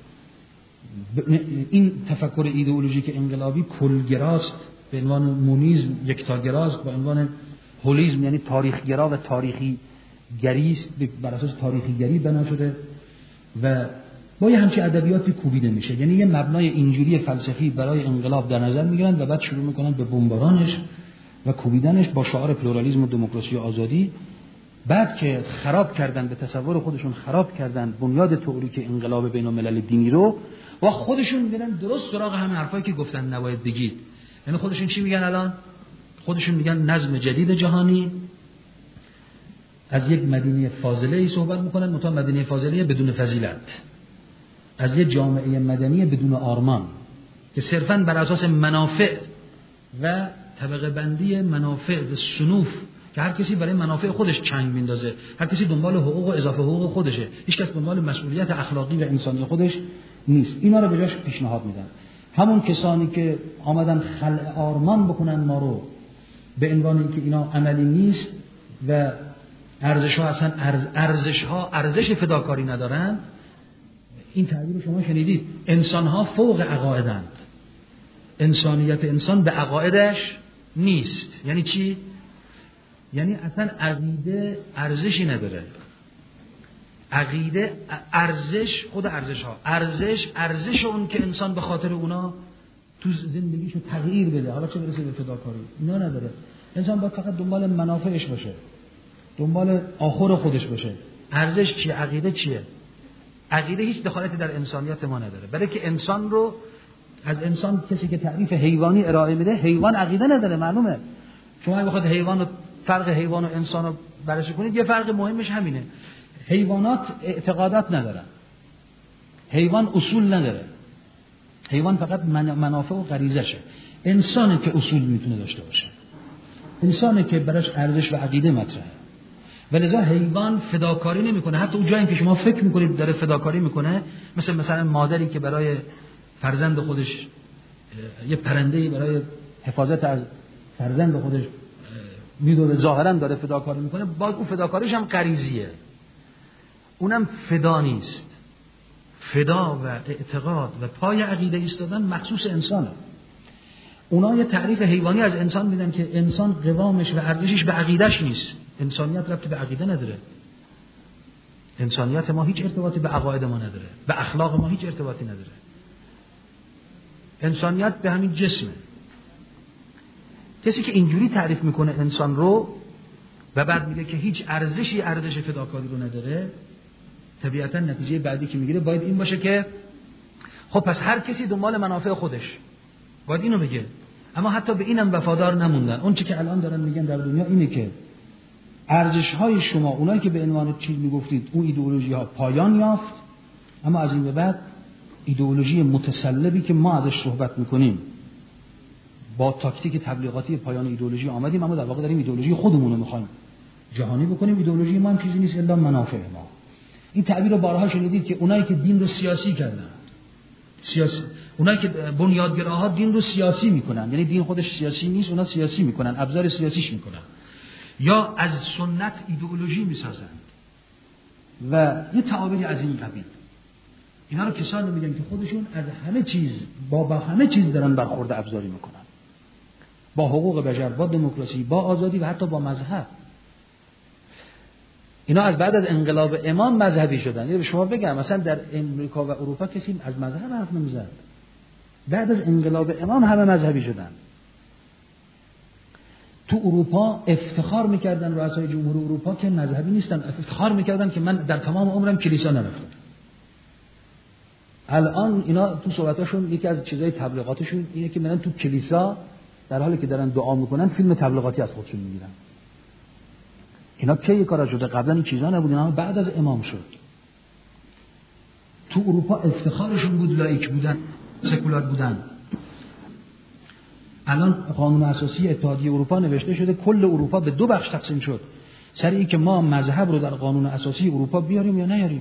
این تفکر ایدئولوژیک انقلابی کلگراست، به عنوان مونیزم یکتاگراست، با عنوان هولیزم یعنی تاریخگرا و تاریخی گریست، بر اساس تاریخی گری بنا شده و با یه همچین ادبیاتی کوبیده میشه. یعنی یه مبنای اینجوری فلسفی برای انقلاب در نظر میگیرن و بعد شروع میکنن به بمبارانش و کوبیدنش با شعار پلورالیسم و دموکراسی و آزادی. بعد که خراب کردن، به تصور خودشون خراب کردن بنیاد تئوریک انقلاب بین الملل دینی رو، و خودشون میگن درست سراغ همین حرفایی که گفتن نباید بگید. یعنی خودشون چی میگن الان؟ خودشون میگن نظم جدید جهانی، از یک مدینه فاضله ای صحبت میکنن، منتها مدینه فاضله بدون فضیلت، از یک جامعه مدنی بدون آرمان که صرفاً بر اساس منافع و طبقه بندی منافع و صنوف، که هر کسی برای منافع خودش چنگ میندازه، هر کسی دنبال حقوق و اضافه حقوق خودشه، هیچ کس دنبال مسئولیت اخلاقی و انسانی خودش نیست. اینا رو به جاش پیشنهاد میدن. همون کسانی که آمدن خلع آرمان بکنن ما رو به عنوان اینکه اینا عملی نیست و ارزش ها اصلا ارز ارزش ها ارزش فداکاری ندارن. این تعبیر شما شنیدید، انسان ها فوق عقایدند، انسانیت انسان به عقایدش نیست. یعنی چی؟ یعنی اصلا عقیده ارزشی نداره. عقیده ارزش، خود ارزش ها ارزش ارزش اون که انسان به خاطر اونا تو زندگیشو تغییر بده، حالا چه برسه به فداکاری، اینا نداره. انسان باید فقط دنبال منافعش باشه، دنبال آخر خودش باشه. ارزش چیه؟ عقیده چیه؟ عقیده هیچ دخالتی در انسانیت ما نداره. برای که انسان رو از انسان کسی که تعریف حیوانی ارائه میده، حیوان عقیده نداره، معلومه. شما اگه بخواید حیوان رو، فرق حیوان و انسان رو بررسی کنید، یه فرق مهمش همینه. حیوانات اعتقادات ندارن، حیوان اصول نداره، حیوان فقط منافع و غریزشه. انسانه که اصول میتونه داشته باشه، انسانه که براش ارزش و عقیده مطرحه. ولذا حیوان فداکاری نمیکنه. حتی اون جایی که شما فکر میکنید داره فداکاری میکنه، مثل مثلا مادری که برای فرزند خودش، یه پرنده‌ای برای حفاظت از فرزند خودش میدونه ظاهرا داره فداکاری میکنه، باز اون فداکاریش هم غریزیه، اونم فدا نیست. فدا و اعتقاد و پای عقیده ایستادن مخصوص انسانه. اونا یه تعریف حیوانی از انسان میدن که انسان قوامش و ارزشش به عقیدهش نیست. انسانیت ربطی به عقیده نداره. انسانیت ما هیچ ارتباطی به عقاید ما نداره، به اخلاق ما هیچ ارتباطی نداره. انسانیت به همین جسمه. کسی که اینجوری تعریف میکنه انسان رو و بعد میگه که هیچ ارزشی ارزش فداکاری رو نداره، طبیعتا نتیجه بعدی که میگیره باید این باشه که خب پس هر کسی دنبال منافع خودش، باید اینو بگه. اما حتی به اینم وفادار نموندن. اون چی که الان دارن میگن در دنیا اینه که ارزش‌های شما، اونایی که به عنوان چیز میگفتید اون ایدئولوژی‌ها پایان یافت، اما از این به بعد ایدئولوژی متسلبی که ما ازش صحبت میکنیم با تاکتیک تبلیغاتی پایان ایدئولوژی آمدیم، اما در واقع داریم ایدئولوژی خودمون رو میخوایم جهانی بکنیم. ایدئولوژی ما هم چیزی نیست الا منافع ما. این تعبیر رو بارها شنیدید که اونایی که دین رو سیاسی کردن، سیاسی، اونایی که بنیادگراها دین رو سیاسی میکنن، یعنی دین خودش سیاسی نیست، اونا سیاسی میکنن، ابزار سیاسیش میکنن، یا از سنت ایدئولوژی میسازند و یه تعابیری از این قبیل. اینا رو کسانی میگن که خودشون از همه چیز با با همه چیز دارن برخورد ابزاری میکنن، با حقوق بشر، با دموکراسی، با آزادی و حتی با مذهب. اینا از بعد از انقلاب امام مذهبی شدن. یعنی به شما بگم مثلا در امریکا و اروپا کسی از مذهب حرف نمیزد، بعد از انقلاب امام همه مذهبی شدن. تو اروپا افتخار میکردن رؤسای جمهور اروپا که مذهبی نیستن، افتخار میکردن که من در تمام عمرم کلیسا نرفتم. الان اینا تو صحبتاشون یکی از چیزای تبلیغاتشون اینه که میرن تو کلیسا در حالی که دارن دعا میکنن فیلم تبلیغاتی از خودشون میگیرن. اینا کی کارا شده؟ قبلا این چیزا نبود، اینا بعد از امام شد. تو اروپا افتخارشون بود لایک بودن، سکولار بودن. الان قانون اساسی اتحادیه اروپا نوشته شده کل اروپا به دو بخش تقسیم شد، سر این که ما مذهب رو در قانون اساسی اروپا بیاریم یا نیاریم.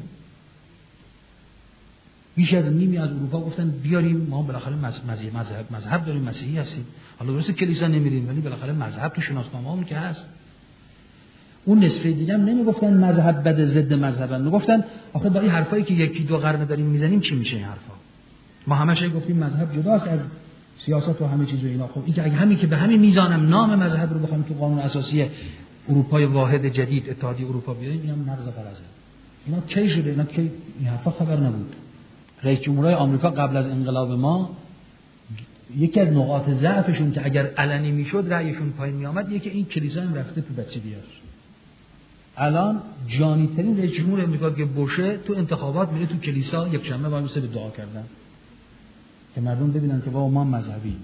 بیش از نیمی از اروپا گفتن بیاریم، ما بالاخره مذهب مذهب مذهب داریم، مسیحی هستیم، حالا درسته کلیسا نمیریم ولی بالاخره مذهب تو شناسنامه‌مون که هست. اون نصف دیگه هم نمیگفتن مذهب بد ضد مذهبن، میگفتن آخه با این حرفایی که یکی دو قرن داریم میزنیم چی میشه این حرفا؟ ما همش گفتیم مذهب جداست از سیاست و همه چیز و اینا. خب این که اگه همین که به همین میزانم نام مذهب رو بخوایم تو قانون اساسی اروپای واحد جدید اتحادیه اروپا بیاریم، اینم مغز فرضه. اینا کی شده؟ اینا کی این حرفا خبر نبود. رئیس جمهورهای آمریکا قبل از انقلاب ما یکی از نقاط ضعفشون که اگر علنی میشد رأیشون پایین میآمد، یکی این کلیسا هم رفته تو بچه بیار. الان جانی ترین رئیس جمهور آمریکا که بوشه تو انتخابات میره تو کلیسا یک شنبه وای میسه به دعا کردن که مردم ببینن که واقعا ما مذهبی.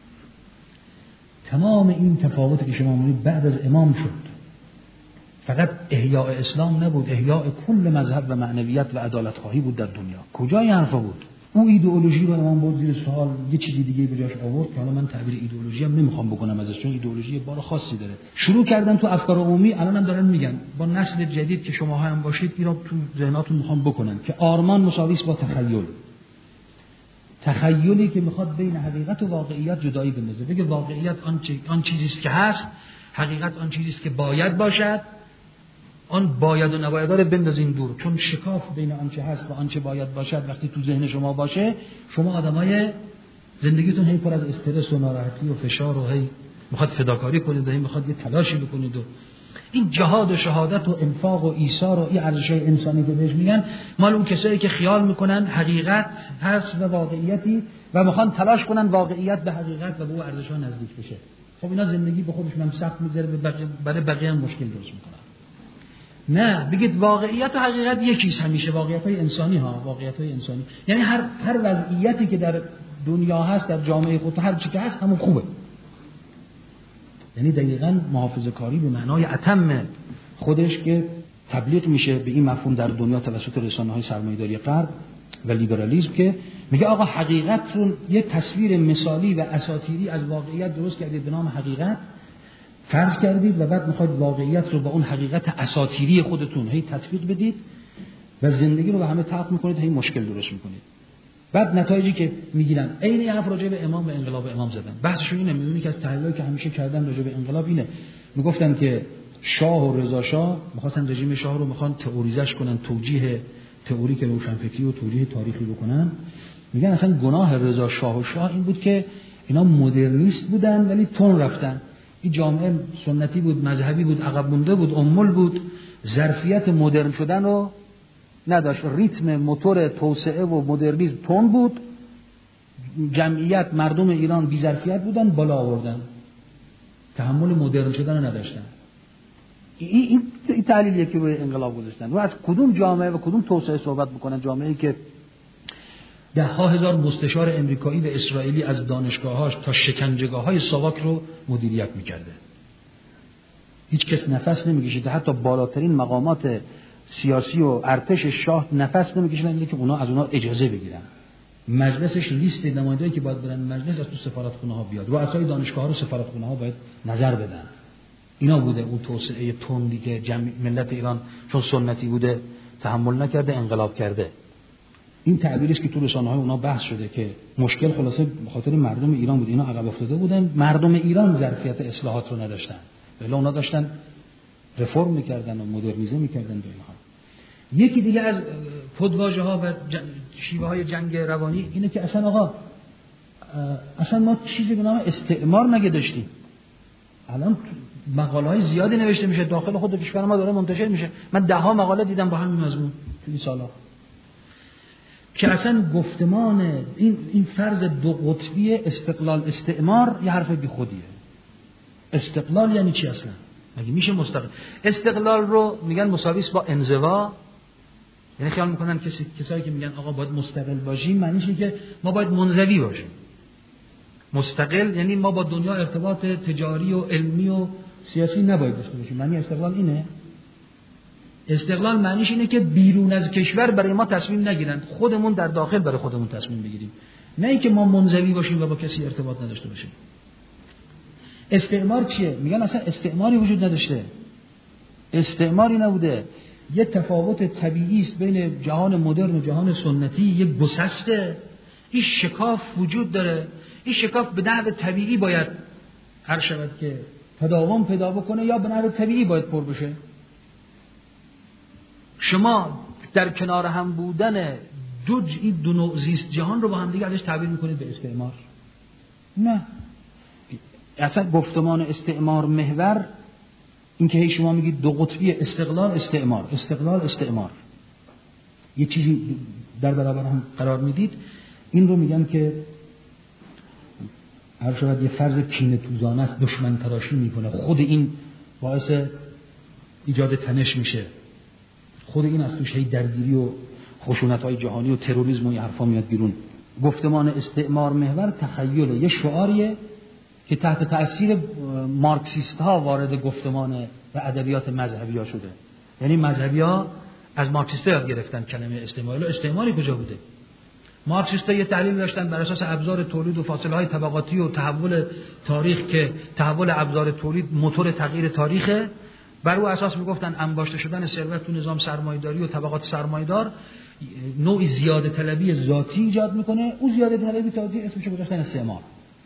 تمام این تفاوتی که شما می‌بینید بعد از امام شد. فقط احیاء اسلام نبود، احیاء کل مذهب و معنویت و عدالت خواهی بود در دنیا. کجا این حرفا بود؟ اون ایدئولوژی رو امام بود زیر سوال، یه چیزی دیگه به جاش آورد که حالا من تعبیر ایدئولوژی هم نمیخوام بکنم ازش، چون ایدئولوژی بار خاصی داره. شروع کردن تو افکار عمومی، الان هم دارن میگن با نسل جدید که شما هم باشید اینا تو ذهناتون میخوام بکنن که آرمان مساوی است با تخیل. تخیلی که میخواد بین حقیقت و واقعیت جدایی بندازه، بگه واقعیت آن چی آن چیزی است که هست، حقیقت آن چیزی است که باید باشد. آن باید و نباید رو بندازین دور، چون شکاف بین آنچه هست و آنچه باید باشد وقتی تو ذهن شما باشه، شما آدمای زندگیتون هی پر از استرس و ناراحتی و فشار و هی میخواد فداکاری کنید و هی میخواد یه تلاشی بکنید و این جهاد و شهادت و انفاق و ایثار و این ارزش‌های انسانی که بهش میگن مال اون کسایی که خیال میکنن حقیقت هست و واقعیتی و میخوان تلاش کنن واقعیت به حقیقت و به اون ارزش‌ها نزدیک بشه. خب اینا زندگی به خودشون هم سخت میذاره، برای بقیه هم مشکل درست میکنن. نه، بگید واقعیت و حقیقت یکیست همیشه، واقعیت‌های انسانی ها، واقعیت‌های انسانی. یعنی هر هر وضعیتی که در دنیا هست، در جامعه خود، هر چی که هست همون خوبه. یعنی دقیقاً محافظه‌کاری به معنای اتم خودش که تبلیغ میشه به این مفهوم در دنیا توسط رسانه‌های سرمایه‌داری غرب و لیبرالیسم که میگه آقا حقیقت رو یه تصویر مثالی و اساطیری از واقعیت درست کردید به نام حقیقت، فرض کردید و بعد میخواید واقعیت رو با اون حقیقت اساطیری خودتون هی تطبیق بدید و زندگی رو به همه طبق میکنید، هی مشکل درست میکنید. بعد نتایجی که میگیرن عین حرف راجع به امام و انقلاب امام زدن. بحثشون اینه، میدونی که از تحلیلی که همیشه کردن راجع به انقلاب اینه میگفتن که شاه و رضا شاه میخواستن رژیم شاه رو میخوان تئوریزش کنن، توجیه تئوریک روشنفکری و توجیه تاریخی بکنن. میگن اصلا گناه رضا شاه و شاه این بود که اینا مدرنیست بودن ولی تون رفتن. این جامعه سنتی بود، مذهبی بود، عقب مونده بود، امول بود، ظرفیت مدرن شدن رو نداشت، ریتم موتور توسعه و مدرنیسم تون بود، جمعیت مردم ایران بی ظرفیت بودن، بالا آوردن، تحمل مدرن شدن رو نداشتن. این این این تعلیلیه که روی انقلاب گذاشتن. و از کدوم جامعه و کدوم توسعه صحبت بکنن؟ جامعه‌ای که ده ها هزار مستشار امریکایی و اسرائیلی از دانشگاه‌هاش تا شکنجهگاه‌های ساواک رو مدیریت می‌کرده. هیچ کس نفس نمی‌کشید، حتی بالاترین مقامات سیاسی و ارتش شاه نفس نمی‌کشیدن اینکه که اونا از اونا اجازه بگیرن. مجلسش لیست نماینده‌ای که باید برن مجلس از تو سفارتخونه‌ها بیاد. رؤسای دانشگاه‌ها رو سفارتخونه‌ها باید نظر بدن. اینا بوده اون توسعه تندی که جمعی ملت ایران چون سنتی بوده تحمل نکرده، انقلاب کرده. این تعبیری است که تو رسانه‌های اونا بحث شده که مشکل خلاصه به خاطر مردم ایران بود، اینا عقب افتاده بودن، مردم ایران ظرفیت اصلاحات رو نداشتن. ولی اونا داشتن رفرم می‌کردن و مدرنیزه می‌کردن به اینها. یکی دیگه از کدواژه‌ها و شیوه‌های جنگ روانی اینه که اصلا آقا اصلا ما چیزی به نام استعمار مگه داشتیم؟ الان مقاله‌های زیادی نوشته میشه داخل خود کشور ما داره منتشر میشه. من ده ها مقاله دیدم با همین مضمون تو این سالا که اصلا گفتمان این این فرض دو قطبی استقلال استعمار یه حرف بیخودیه. استقلال یعنی چی اصلا؟ مگه میشه مستقل؟ استقلال رو میگن مساوی است با انزوا. یعنی خیال میکنن کسی کسایی که میگن آقا باید مستقل باشیم معنیش اینه که ما باید منزوی باشیم. مستقل یعنی ما با دنیا ارتباط تجاری و علمی و سیاسی نباید داشته باشیم. معنی استقلال اینه؟ استقلال معنیش اینه که بیرون از کشور برای ما تصمیم نگیرن، خودمون در داخل برای خودمون تصمیم بگیریم، نه اینکه ما منزوی باشیم و با کسی ارتباط نداشته باشیم. استعمار چیه؟ میگن اصلا استعماری وجود نداشته، استعماری نبوده، یه تفاوت طبیعی است بین جهان مدرن و جهان سنتی، یه گسسته، این شکاف وجود داره. این شکاف به نحو طبیعی باید هر شود که تداوم پیدا بکنه یا به نحو طبیعی باید پر بشه. شما در کنار هم بودن دو این دو نوع زیست جهان رو با هم دیگه ازش تعبیر میکنید به استعمار؟ نه. اصلا گفتمان استعمار محور این که هی شما میگید دو قطبی استقلال استعمار، استقلال استعمار، یه چیزی در برابر هم قرار میدید، این رو میگن که هر شاید یه فرض کینه توزانه است، دشمن تراشی میکنه، خود این باعث ایجاد تنش میشه، خود این از توش هی درگیری و خشونت‌های جهانی و تروریسم و این حرفا میاد بیرون. گفتمان استعمار محور تخیله، یه شعاریه که تحت تأثیر مارکسیست ها وارد گفتمان و ادبیات مذهبی ها شده. یعنی مذهبی ها از مارکسیست ها یاد گرفتن کلمه استعمار. استعماری کجا بوده؟ مارکسیست ها یه تحلیل داشتن بر اساس ابزار تولید و فاصله های طبقاتی و تحول تاریخ که تحول ابزار تولید موتور تغییر تاریخه، بر او اساس میگفتن انباشته شدن ثروت تو نظام سرمایه‌داری و طبقات سرمایه‌دار نوعی زیاده طلبی ذاتی ایجاد میکنه. اون زیاده طلبی ذاتی اسمش رو گذاشتن استعمار.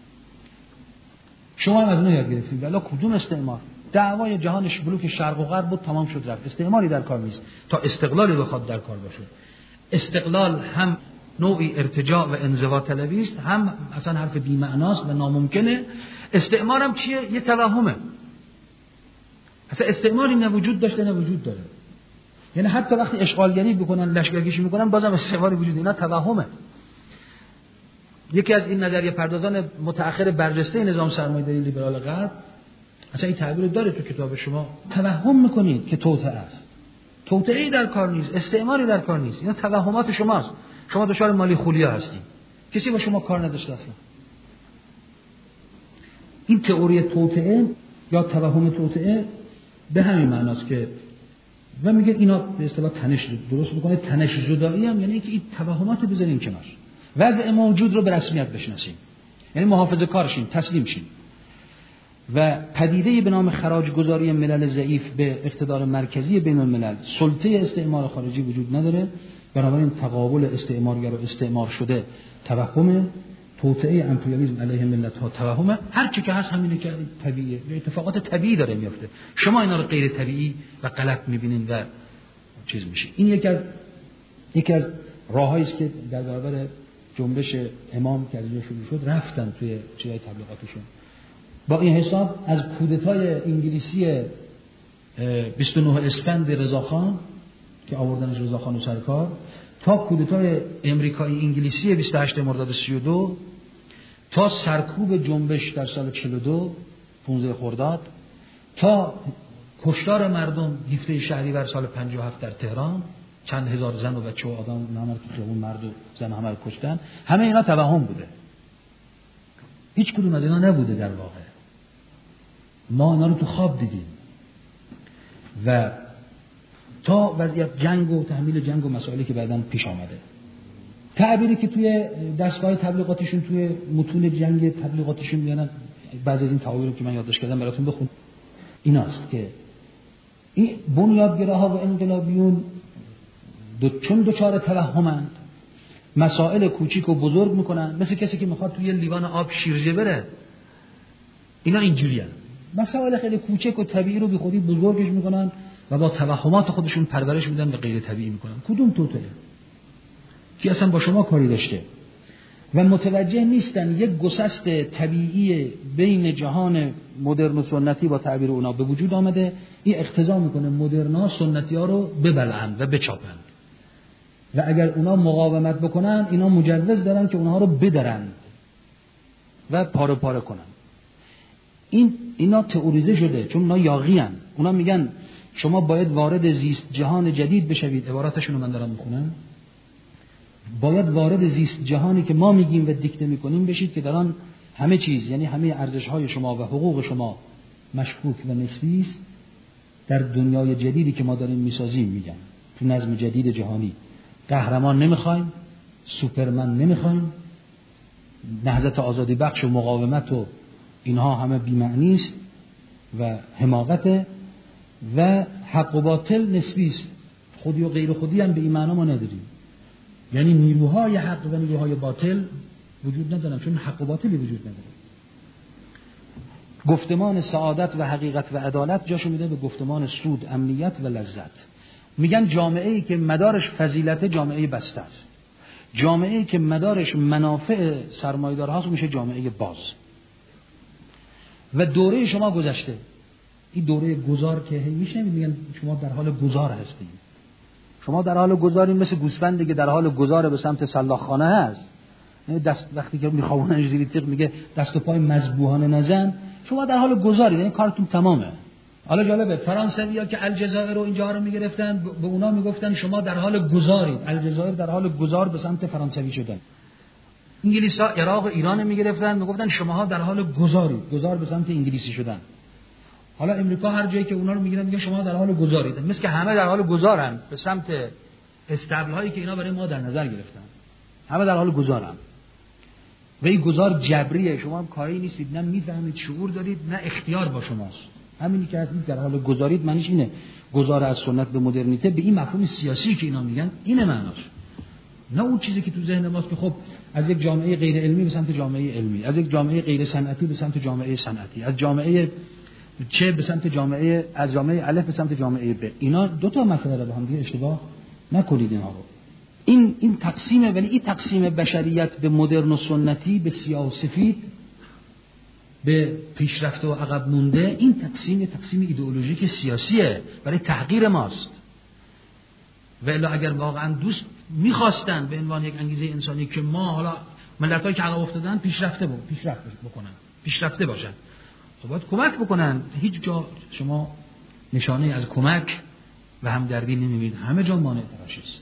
شما هم از اون یاد گرفتید. ولی کدوم استعمار؟ دعوای جهانش بلوک شرق و غرب بود، تمام شد رفت. استعماری در کار نیست تا استقلالی بخواد در کار باشه. استقلال هم نوعی ارتجاع و انزوا طلبی است، هم اصلا حرف بی معناست و ناممکنه. استعمار هم چیه؟ یه توهمه. اصلا استعماری نه وجود داشته نه وجود داره. یعنی حتی وقتی اشغالگری بکنن، لشکرکشی میکنن، بازم استعماری وجود اینا توهمه. یکی از این نظریه پردازان متأخر برجسته نظام سرمایه‌داری لیبرال غرب اصلا این تعبیر داره تو کتاب شما، توهم میکنید که توطئه است. توطئه‌ای در کار نیست، استعماری در کار نیست. اینا توهمات شماست. شما دچار مالی خولیا هستید. کسی با شما کار نداشته اصلا. این تئوری توطئه یا توهم توطئه به همین معناست که و میگه اینا به اصطلاح تنش درست میکنه. تنش جدایی هم یعنی که این توهمات بذارین کنار، وضع موجود رو به رسمیت بشناسیم، یعنی محافظه کارشیم، تسلیم شیم. و پدیده‌ای به نام خراج گذاری ملل ضعیف به اقتدار مرکزی بین الملل، سلطه استعمار خارجی وجود نداره. بنابراین تقابل استعمارگر و استعمار شده توهم توطئه امپریالیسم علیه ملت ها توهمه، هر چی که هست همینه که طبیعیه، اتفاقات طبیعی داره میفته. شما اینا رو غیر طبیعی و غلط میبینین و چیز میشه. این یکی از یکی از راههایی است که در برابر جنبش امام که از اینجا شروع شد رفتن توی چیزای تبلیغاتشون. با این حساب از کودتای انگلیسی بیست و نه اسفند رضاخان که آوردنش رضاخان و سرکار تا کودتای امریکایی انگلیسی بیست و هشت مرداد سی و دو تا سرکوب جنبش در سال چهل و دو پانزده خرداد تا کشتار مردم هفده شهریور سال پنجاه و هفت در تهران، چند هزار زن و بچه و آدم نامر تو خیابون مرد و زن همه رو کشتن، همه اینا توهم بوده. هیچ کدوم از اینا نبوده در واقع. ما اینا رو تو خواب دیدیم و تا وضعیت جنگ و تحمیل جنگ و مسائلی که بعداً پیش آمده. تعبیری که توی دستگاه تبلیغاتشون توی متون جنگ تبلیغاتشون میانن، بعضی از این تعابیر رو که من یادداشت کردم براتون بخون، ایناست که این بنیادگراها و انقلابیون دو چون دوچار توهمند، مسائل کوچیک و بزرگ میکنن، مثل کسی که میخواد توی لیوان آب شیرجه بره. اینا اینجوریه، مسائل خیلی کوچک و طبیعی رو بی خودی بزرگش میکنن و با توهمات خودشون پرورش میدن و غیر طبیعی میکنن. کدوم توته که اصلا با شما کاری داشته و متوجه نیستن یک گسست طبیعی بین جهان مدرن و سنتی با تعبیر اونا به وجود آمده. این اقتضا میکنه مدرنا سنتی ها رو ببلعن و بچاپن و اگر اونا مقاومت بکنن اینا مجوز دارن که اونها رو بدرن و پاره پاره کنن. این اینا تئوریزه شده چون اونا یاغی ان. اونا میگن شما باید وارد زیست جهان جدید بشوید، عباراتشون رو من دارم میخونم، باید وارد زیست جهانی که ما میگیم و دیکته میکنیم بشید که در آن همه چیز، یعنی همه ارزش‌های شما و حقوق شما مشکوک و نسبی است. در دنیای جدیدی که ما داریم میسازیم، میگن تو نظم جدید جهانی قهرمان نمیخوایم، سوپرمن نمیخوایم، نهضت آزادی بخش و مقاومت و اینها همه بی‌معنی است و حماقت و حق و باطل نسبی است. خودی و غیر خودی هم به این معنا ما نداریم، یعنی نیروهای حق و نیروهای باطل وجود ندارن، چون حق و باطلی وجود نداره. گفتمان سعادت و حقیقت و عدالت جاشو میده به گفتمان سود، امنیت و لذت. میگن جامعه‌ای که مدارش فضیلت جامعه بسته است، جامعه‌ای که مدارش منافع سرمایه‌دارهاست میشه جامعه باز. و دوره شما گذشته، این دوره گذار که میشه، میگن شما در حال گذار هستید. شما در حال گذاری مثل گوسفندی که در حال گذار به سمت سلاخخانه هست، دست وقتی که میخوابوننش زیر تیغ میگه دست و پای مذبوحانه نزن، شما در حال گذاری، یعنی کارتون تمامه. حالا جالبه فرانسوی‌ها که الجزایر رو اینجا رو میگرفتن، به اونا میگفتن شما در حال گذارید. الجزایر در حال گذار به سمت فرانسوی شدن. انگلیس‌ها عراق و ایران میگرفتن، میگفتن شماها در حال گذارید، گذار به سمت انگلیسی شدن. حالا امریکا هر جایی که اونا رو میگیرن میگه شما در حال گذارید، مثل که همه در حال گذارن به سمت استبل هایی که اینا برای ما در نظر گرفتن. همه در حال گذارن و این گذار جبریه، شما هم کاری نیستید، نه میفهمید، شعور دارید، نه اختیار با شماست. همینی که هستید در حال گذارید معنیش اینه، گذار از سنت به مدرنیته به این مفهوم سیاسی که اینا میگن اینه معناش، نه اون چیزی که تو ذهن ماست که خب از یک جامعه غیر علمی به سمت جامعه علمی، از یک جامعه غیر صنعتی به سمت جامعه صنعتی، از جامعه چه به سمت جامعه، از جامعه الف به سمت جامعه ب. اینا دو تا مسئله رو با هم دیگه اشتباه نکنید اینها رو. این این تقسیمه، ولی این تقسیم بشریت به مدرن و سنتی، به سیاه و سفید، به پیشرفته و عقب مونده، این تقسیم تقسیم ایدئولوژیک سیاسیه برای تحقیر ماست. ولی اگر واقعا دوست می‌خواستن به عنوان یک انگیزه انسانی که ما حالا ملت‌هایی که عقب افتادن پیشرفته بود، پیشرفت بکنن، پیشرفته باشن، خب باید کمک بکنن. هیچ جا شما نشانه از کمک و همدردی نمی‌بینید، همه جا مانع تراشی است.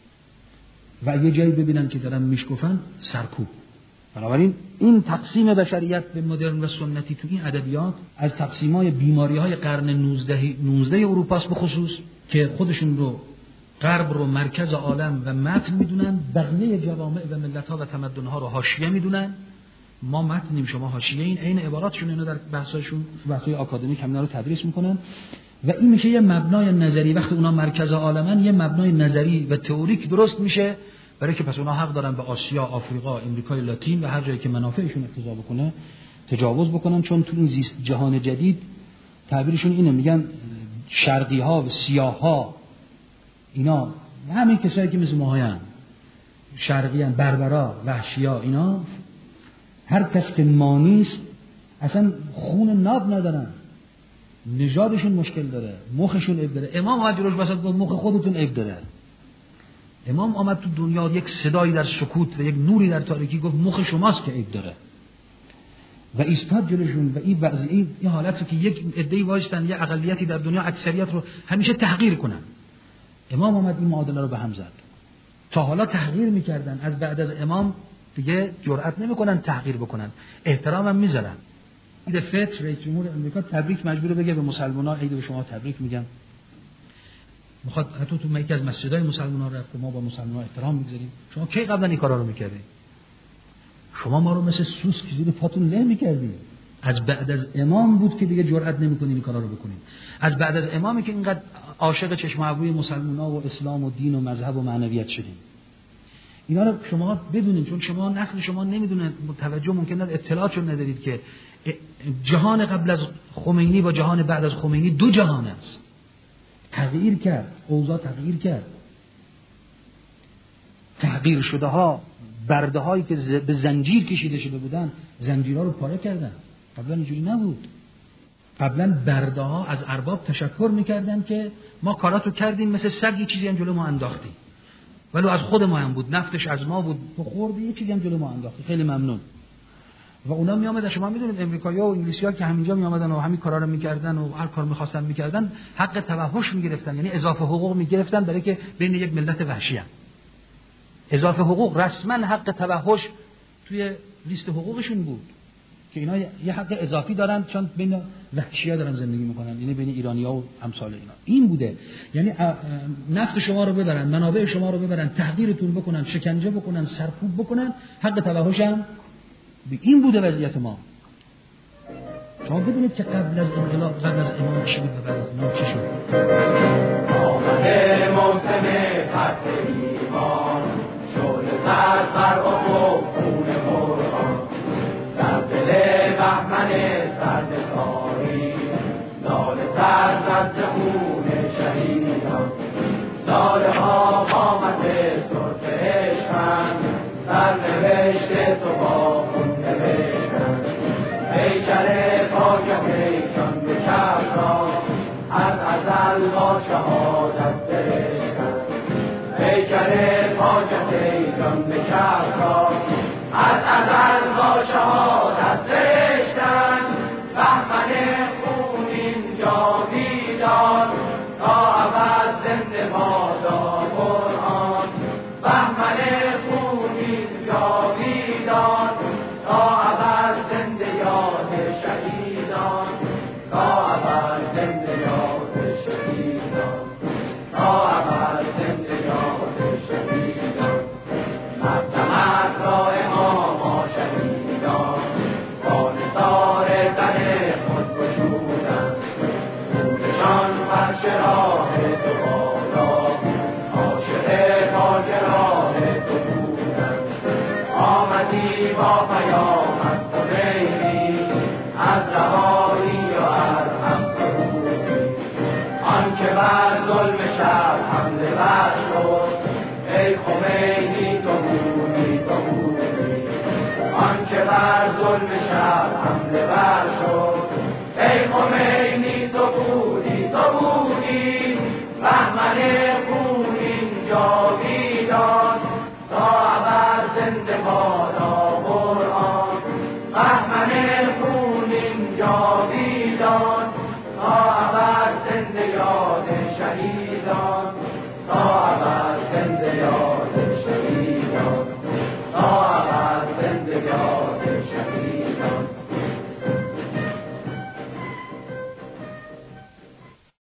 و اگه جایی ببینن که دارن میشکفن، سرکوب. بنابراین این تقسیم بشریت به مدرن و سنتی تو این ادبیات از تقسیمای بیماری‌های قرن نوزده اروپاست، به خصوص که خودشون رو غرب رو مرکز عالم و متن میدونن، بقیه جوامع و ملت‌ها و تمدن‌ها رو حاشیه میدونن. ما متنیم، شما حاشیه. این عین عباراتشون اینا در بحث‌هاشون، بحث‌های آکادمیک همینا رو تدریس میکنن و این میشه یه مبنای نظری. وقتی اونا مرکز عالمن، یه مبنای نظری و تئوریک درست میشه برای که پس اونا حق دارن به آسیا، آفریقا، امریکای لاتین و هر جایی که منافعشون اقتضا بکنه تجاوز بکنن، چون تو این زیست جهان جدید تعبیرشون اینه، میگن شرقی ها و سیاه ها، اینا همین کسایی که مثل ما هستن، شرقی هستن، بربرا، وحشی ها، اینا هر کس که ما نیست اصلا خون ناب ندارن، نژادشون مشکل داره، مخشون عیب داره. امام اومد جلوش وسط گفت مخ خودتون عیب داره. امام آمد تو دنیا، یک صدایی در سکوت و یک نوری در تاریکی گفت مخ شماست که عیب داره و ایستاد جلوشون. و این وضعیه، این حالتی که یک عده‌ای وایستن، یک اقلیتی در دنیا اکثریت رو همیشه تحقیر کنن، امام آمد این معادله رو به هم زد. تا حالا تحقیر میکردن، از بعد از امام دیگه جرئت نمیکنن تحقیر بکنن، احترام هم میذارن. عید فطر رئیس جمهور امریکا تبریک مجبور بگه به مسلمان‌ها، عید به شما تبریک میگم. میخواد حتی تو یکی از مسجدهای مسلمان‌ها رفت که ما با مسلمان‌ها احترام میگذاریم. شما کی قبلا این کارا رو میکردید؟ شما ما رو مثل سوسک زیر پاتون له میکردید. از بعد از امام بود که دیگه جرئت نمیکنین این کارا رو بکنید. از بعد از امامی که اینقدر عاشق چشم ابروی مسلمان‌ها و اسلام و دین و مذهب و معنویت شدیم. اینا رو شما بدونید، چون شما نسل شما نمیدونه، متوجه ممکن است اطلاعاتشون ندارید که جهان قبل از خمینی با جهان بعد از خمینی دو جهان است. تغییر کرد، اوضاع تغییر کرد. تغییر شده ها، برده هایی که به زنجیر کشیده شده بودن، زنجیرها رو پاره کردن. قبلا اینجوری نبود. قبلا برده ها از ارباب تشکر میکردن که ما کاراتو کردیم، مثل سگ یه چیزی هم جلو ما انداختیم، ولو از خود ما هم بود، نفتش از ما بود، تو خوردی یه چیزی هم جلو ما انداختی، خیلی ممنون. و اونا می آمدن، شما میدونید امریکایی‌ها و انگلیسی‌ها که همینجا می آمدن و همین کارا رو می‌کردن و هر کار می‌خواستن می‌کردن، حق توحش می‌گرفتن، یعنی اضافه حقوق می‌گرفتن، برای که بین یک ملت وحشی هم اضافه حقوق، رسما حق توحش توی لیست حقوقشون بود که اینا یه حق اضافی دارن، چون بین وحشی‌ها دارن زندگی می‌کنن، یعنی بین ایرانی‌ها و امثال اینا. این بوده، یعنی نفت شما رو ببرن، منابع شما رو ببرن، تحقیرتون بکنن، شکنجه بکنن، سرکوب بکنن، حق توحش هم این بوده وضعیت ما. شما بدونید که قبل از انقلاب، قبل از امام چی بود و بعد از امام چی شد. آمده موسم فتح ایمان، شعله زد بر افق خون قرآن، در دل بهمن سرد تاریک، لاله سر زد ز خون شهیدان. لاله ها قامت سرخ عشقند، سرنوشت تو با خون نوشتند. پیکر پاک پیکان به چرخ را، از ازل با شهادت سرشتند. پیکر پاک پیکان به چرخ را، از ازل با شهادت سرشتند. بهمن خونین جاویدان، تا ابد زنده بادا قرآن. بهمن خونین جاویدان، تا ابد زنده یاد شهیدان. تا ابد زنده یاد شهیدان. تا ابد زنده یاد شهیدان. مقدمت را امام شهیدان، با نثار تن خود گشودند. روزشان فرش راه تو بالا، عاشق پاک راه تو بودند. آمدی با پیام از خمینی، از رهایی و از همسرودی. آن که بر ظلم شب حمله ور شد، ای خمینی تو بودی تو بودی. آن که بر ظلم شب حمله ور شد، ای خمینی تو بودی تو بودی. بهمن خونین جاویدان، تا ابد زنده بادا